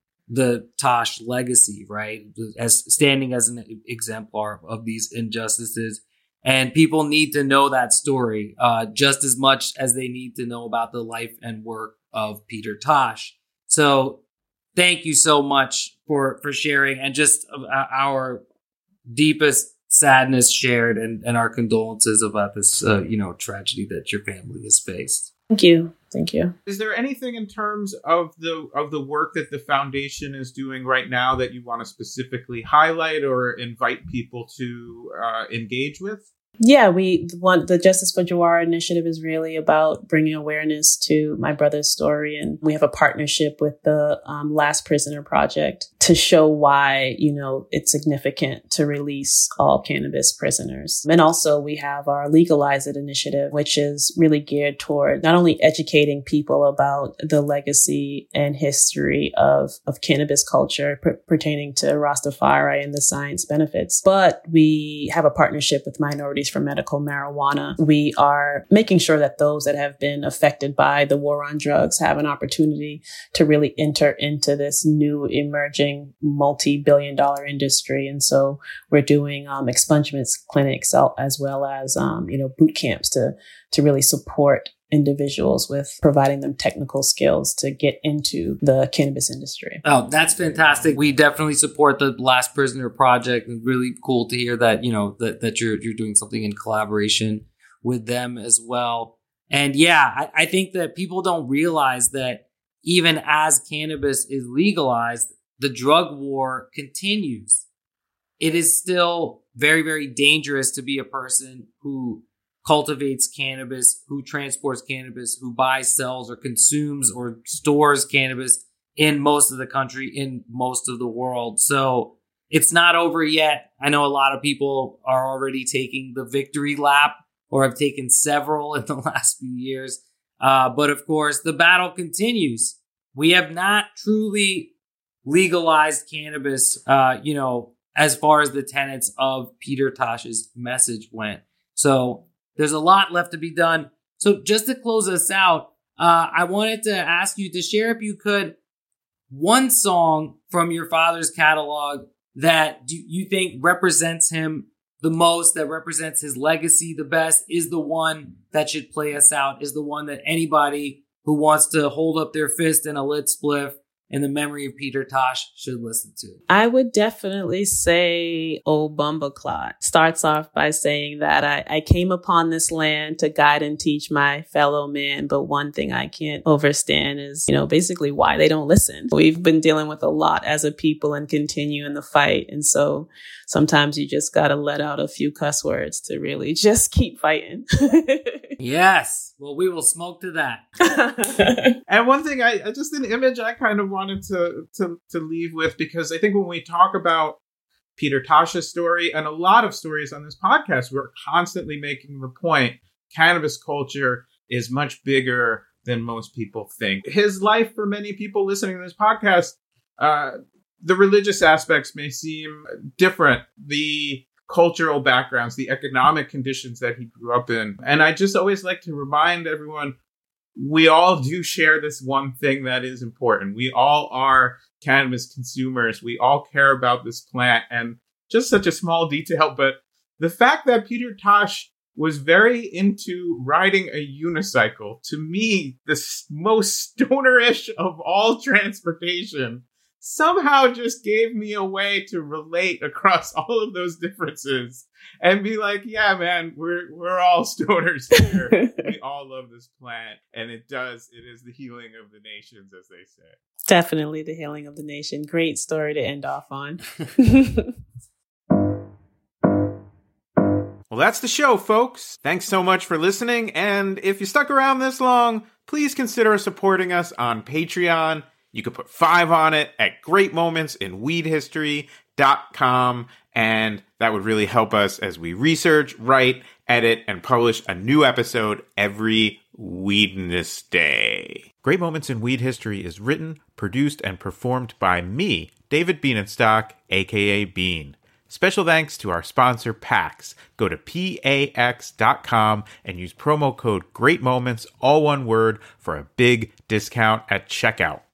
the Tosh legacy, right? As standing as an exemplar of these injustices. And people need to know that story uh, just as much as they need to know about the life and work of Peter Tosh. So thank you so much for, for sharing, and just our deepest sadness shared, and, and our condolences about this, uh, you know, tragedy that your family has faced. Thank you. Thank you. Is there anything in terms of the of the work that the foundation is doing right now that you want to specifically highlight or invite people to uh, engage with? Yeah, we want the Justice for Jawara initiative is really about bringing awareness to my brother's story. And we have a partnership with the um, Last Prisoner Project to show why, you know, it's significant to release all cannabis prisoners. And also we have our Legalize It initiative, which is really geared toward not only educating people about the legacy and history of, of cannabis culture per- pertaining to Rastafari and the science benefits, but we have a partnership with Minority boundaries for medical marijuana. We are making sure that those that have been affected by the war on drugs have an opportunity to really enter into this new emerging multi-billion dollar industry. And so we're doing um, expungement clinics as well as, um, you know, boot camps to, to really support individuals with providing them technical skills to get into the cannabis industry. Oh, that's fantastic. We definitely support the Last Prisoner Project, and really cool to hear that, you know, that, that you're you're doing something in collaboration with them as well. And yeah, I, I think that people don't realize that even as cannabis is legalized, the drug war continues. It is still very, very dangerous to be a person who cultivates cannabis, who transports cannabis, who buys, sells, or consumes or stores cannabis in most of the country, in most of the world. So it's not over yet. I know a lot of people are already taking the victory lap or have taken several in the last few years. Uh, but of course, the battle continues. We have not truly legalized cannabis, uh, you know, as far as the tenets of Peter Tosh's message went. So there's a lot left to be done. So just to close us out, uh, I wanted to ask you to share, if you could, one song from your father's catalog that do you think represents him the most, that represents his legacy the best, is the one that should play us out, is the one that anybody who wants to hold up their fist in a lit spliff in the memory of Peter Tosh should listen to? I would definitely say "O Bumbleclot." Starts off by saying that I, I came upon this land to guide and teach my fellow man, but one thing I can't overstand is, you know, basically why they don't listen. We've been dealing with a lot as a people and continue in the fight. And so sometimes you just got to let out a few cuss words to really just keep fighting. Yes. Well, we will smoke to that. And one thing, I just an image I kind of wanted to, to, to leave with, because I think when we talk about Peter Tosh's story and a lot of stories on this podcast, we're constantly making the point, cannabis culture is much bigger than most people think. His life, for many people listening to this podcast, uh, the religious aspects may seem different. The cultural backgrounds, the economic conditions that he grew up in. And I just always like to remind everyone, we all do share this one thing that is important. We all are cannabis consumers. We all care about this plant. And just such a small detail, but the fact that Peter Tosh was very into riding a unicycle, to me, the most stonerish of all transportation, somehow just gave me a way to relate across all of those differences and be like, yeah, man, we're we're all stoners here. We all love this plant. And it does, it is the healing of the nations, as they say. Definitely the healing of the nation. Great story to end off on. Well, that's the show, folks. Thanks so much for listening. And if you stuck around this long, please consider supporting us on Patreon. You could put five on it at great moments in weed history dot com, and that would really help us as we research, write, edit, and publish a new episode every Weedness Day. Great Moments in Weed History is written, produced, and performed by me, David Bienenstock, aka Bean. Special thanks to our sponsor, PAX. Go to P A X dot com and use promo code GREATMOMENTS, all one word, for a big discount at checkout.